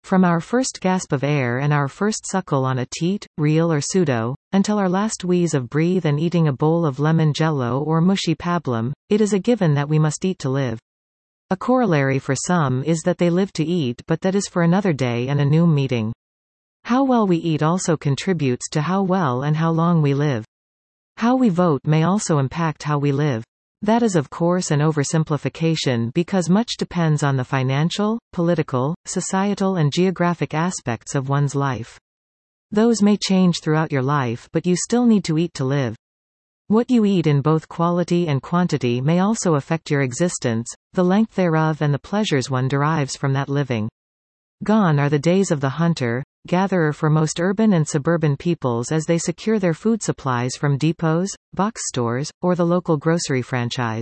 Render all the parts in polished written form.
From our first gasp of air and our first suckle on a teat, real or pseudo, until our last wheeze of breathe and eating a bowl of lemon jello or mushy pablum, it is a given that we must eat to live. A corollary for some is that they live to eat, but that is for another day and a new meeting. How well we eat also contributes to how well and how long we live. How we vote may also impact how we live. That is of course an oversimplification because much depends on the financial, political, societal and geographic aspects of one's life. Those may change throughout your life, but you still need to eat to live. What you eat in both quality and quantity may also affect your existence, the length thereof and the pleasures one derives from that living. Gone are the days of the hunter, gatherer for most urban and suburban peoples as they secure their food supplies from depots, box stores, or the local grocery franchise.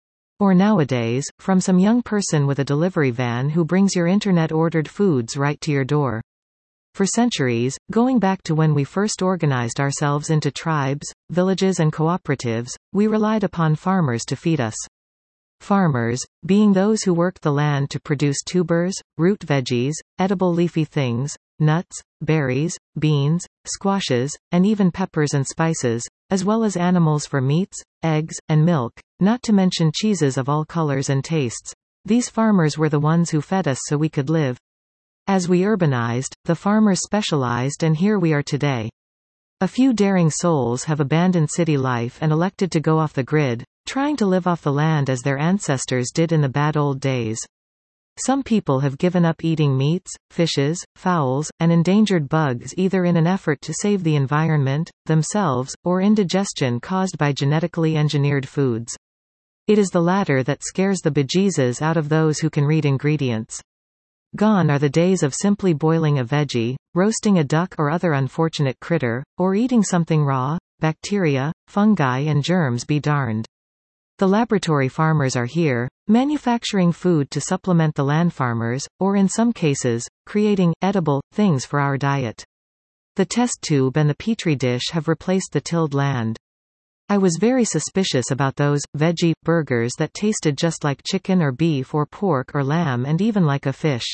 Or nowadays, from some young person with a delivery van who brings your internet-ordered foods right to your door. For centuries, going back to when we first organized ourselves into tribes, villages and cooperatives, we relied upon farmers to feed us. Farmers, being those who worked the land to produce tubers, root veggies, edible leafy things, nuts, berries, beans, squashes, and even peppers and spices, as well as animals for meats, eggs, and milk, not to mention cheeses of all colors and tastes. These farmers were the ones who fed us so we could live. As we urbanized, the farmers specialized and here we are today. A few daring souls have abandoned city life and elected to go off the grid, trying to live off the land as their ancestors did in the bad old days. Some people have given up eating meats, fishes, fowls, and endangered bugs either in an effort to save the environment, themselves, or indigestion caused by genetically engineered foods. It is the latter that scares the bejesus out of those who can read ingredients. Gone are the days of simply boiling a veggie, roasting a duck or other unfortunate critter, or eating something raw. Bacteria, fungi and germs be darned. The laboratory farmers are here, manufacturing food to supplement the land farmers, or in some cases, creating edible things for our diet. The test tube and the petri dish have replaced the tilled land. I was very suspicious about those veggie burgers that tasted just like chicken or beef or pork or lamb and even like a fish.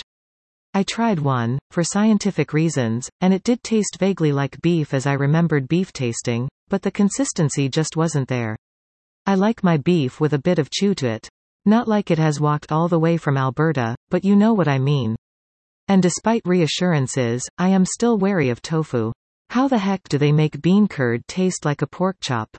I tried one, for scientific reasons, and it did taste vaguely like beef as I remembered beef tasting, but the consistency just wasn't there. I like my beef with a bit of chew to it. Not like it has walked all the way from Alberta, but you know what I mean. And despite reassurances, I am still wary of tofu. How the heck do they make bean curd taste like a pork chop?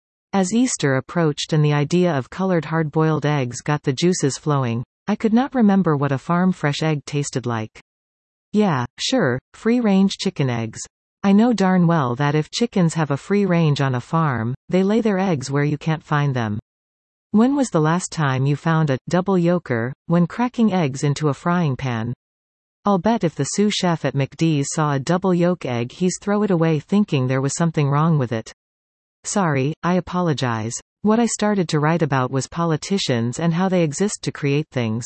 As Easter approached and the idea of colored hard-boiled eggs got the juices flowing, I could not remember what a farm-fresh egg tasted like. Yeah, sure, free-range chicken eggs. I know darn well that if chickens have a free range on a farm, they lay their eggs where you can't find them. When was the last time you found a double yolker when cracking eggs into a frying pan? I'll bet if the sous chef at McD's saw a double yolk egg he's throw it away thinking there was something wrong with it. Sorry, I apologize. What I started to write about was politicians and how they exist to create things.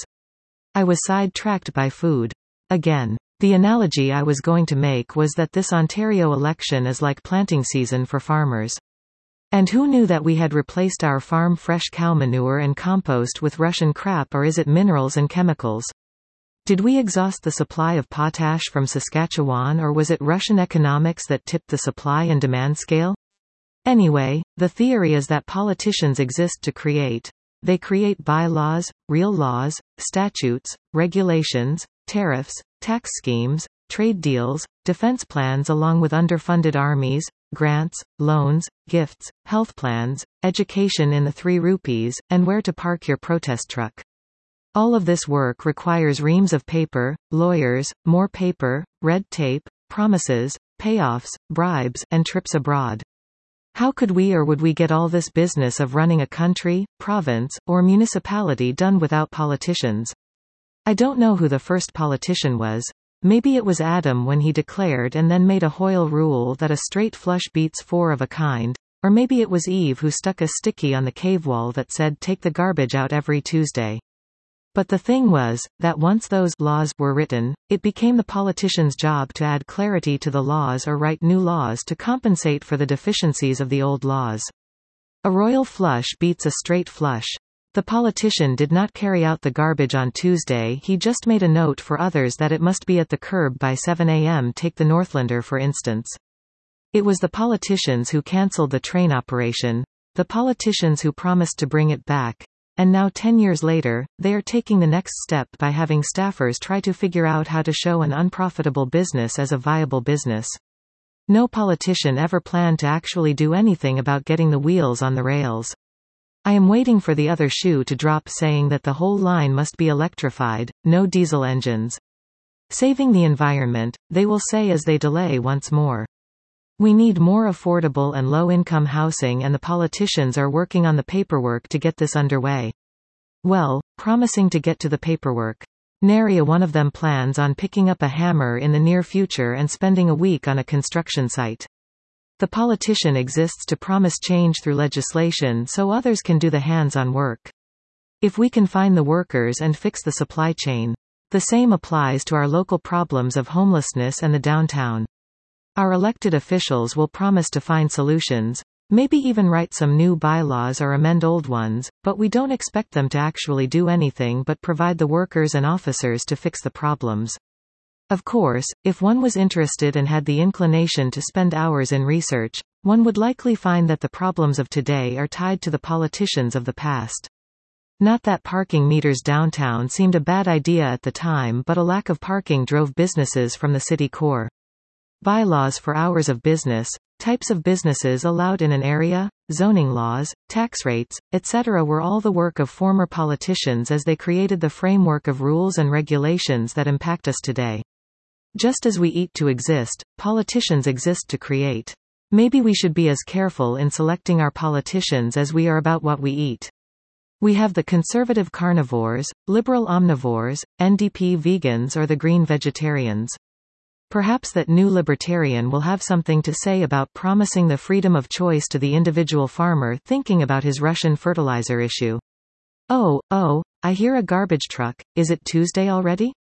I was sidetracked by food. Again. The analogy I was going to make was that this Ontario election is like planting season for farmers. And who knew that we had replaced our farm fresh cow manure and compost with Russian crap, or is it minerals and chemicals? Did we exhaust the supply of potash from Saskatchewan, or was it Russian economics that tipped the supply and demand scale? Anyway, the theory is that politicians exist to create. They create bylaws, real laws, statutes, regulations, tariffs, tax schemes, trade deals, defense plans along with underfunded armies, grants, loans, gifts, health plans, education in the 3 rupees, and where to park your protest truck. All of this work requires reams of paper, lawyers, more paper, red tape, promises, payoffs, bribes, and trips abroad. How could we or would we get all this business of running a country, province, or municipality done without politicians? I don't know who the first politician was. Maybe it was Adam when he declared and then made a Hoyle rule that a straight flush beats 4 of a kind, or maybe it was Eve who stuck a sticky on the cave wall that said take the garbage out every Tuesday. But the thing was, that once those laws were written, it became the politician's job to add clarity to the laws or write new laws to compensate for the deficiencies of the old laws. A royal flush beats a straight flush. The politician did not carry out the garbage on Tuesday, he just made a note for others that it must be at the curb by 7 a.m. Take the Northlander for instance. It was the politicians who cancelled the train operation, the politicians who promised to bring it back, and now 10 years later, they are taking the next step by having staffers try to figure out how to show an unprofitable business as a viable business. No politician ever planned to actually do anything about getting the wheels on the rails. I am waiting for the other shoe to drop saying that the whole line must be electrified, no diesel engines. Saving the environment, they will say as they delay once more. We need more affordable and low-income housing and the politicians are working on the paperwork to get this underway. Well, promising to get to the paperwork. Nary a one of them plans on picking up a hammer in the near future and spending a week on a construction site. The politician exists to promise change through legislation so others can do the hands-on work. If we can find the workers and fix the supply chain. The same applies to our local problems of homelessness and the downtown. Our elected officials will promise to find solutions, maybe even write some new bylaws or amend old ones, but we don't expect them to actually do anything but provide the workers and officers to fix the problems. Of course, if one was interested and had the inclination to spend hours in research, one would likely find that the problems of today are tied to the politicians of the past. Not that parking meters downtown seemed a bad idea at the time, but a lack of parking drove businesses from the city core. Bylaws for hours of business, types of businesses allowed in an area, zoning laws, tax rates, etc. were all the work of former politicians as they created the framework of rules and regulations that impact us today. Just as we eat to exist, politicians exist to create. Maybe we should be as careful in selecting our politicians as we are about what we eat. We have the conservative carnivores, liberal omnivores, NDP vegans or the green vegetarians. Perhaps that new libertarian will have something to say about promising the freedom of choice to the individual farmer thinking about his Russian fertilizer issue. Oh, I hear a garbage truck. Is it Tuesday already?